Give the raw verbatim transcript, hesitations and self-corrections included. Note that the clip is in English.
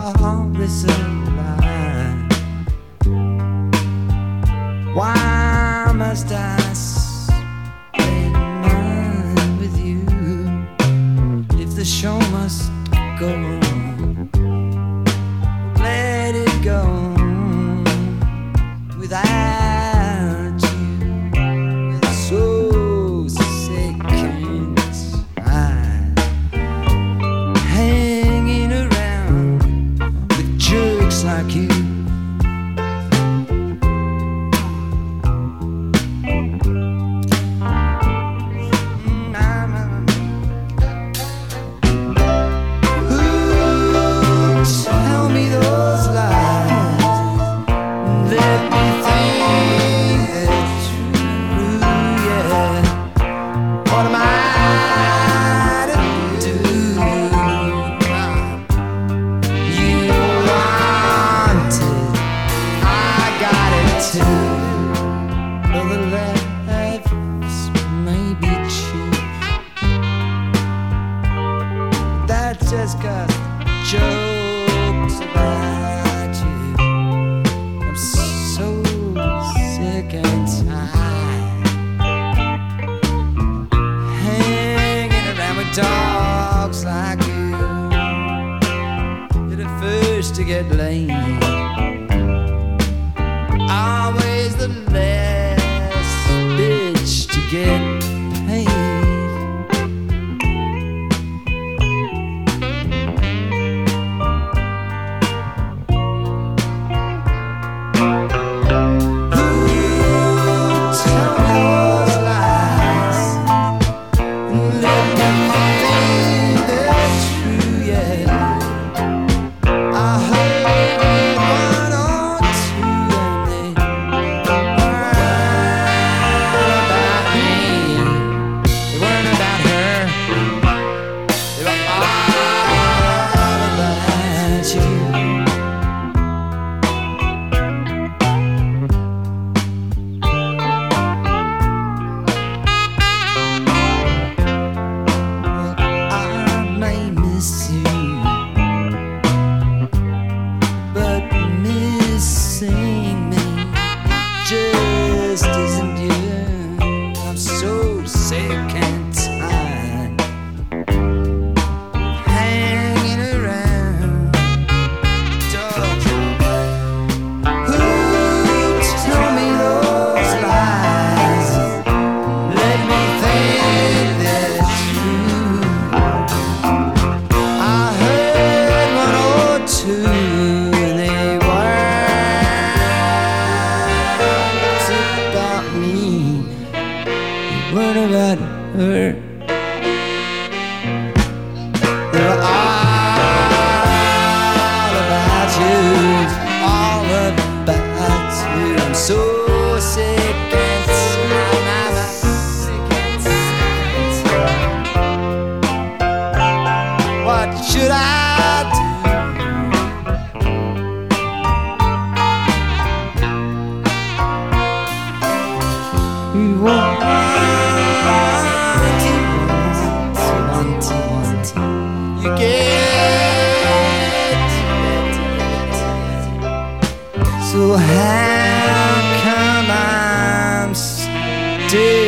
always alive. Why must I spend mine with you if the show must go on? Let it go without you. It's so sick inside, hanging around with jerks like you. Just got jokes about you. I'm so sick and tired, hanging around with dogs like you. You're the first to get laid, always the last bitch to get paid. What about her? They're all about you, all about you. I'm so sick and tired, I'm sick and tired. What should I do? What? You get, so how come I'm still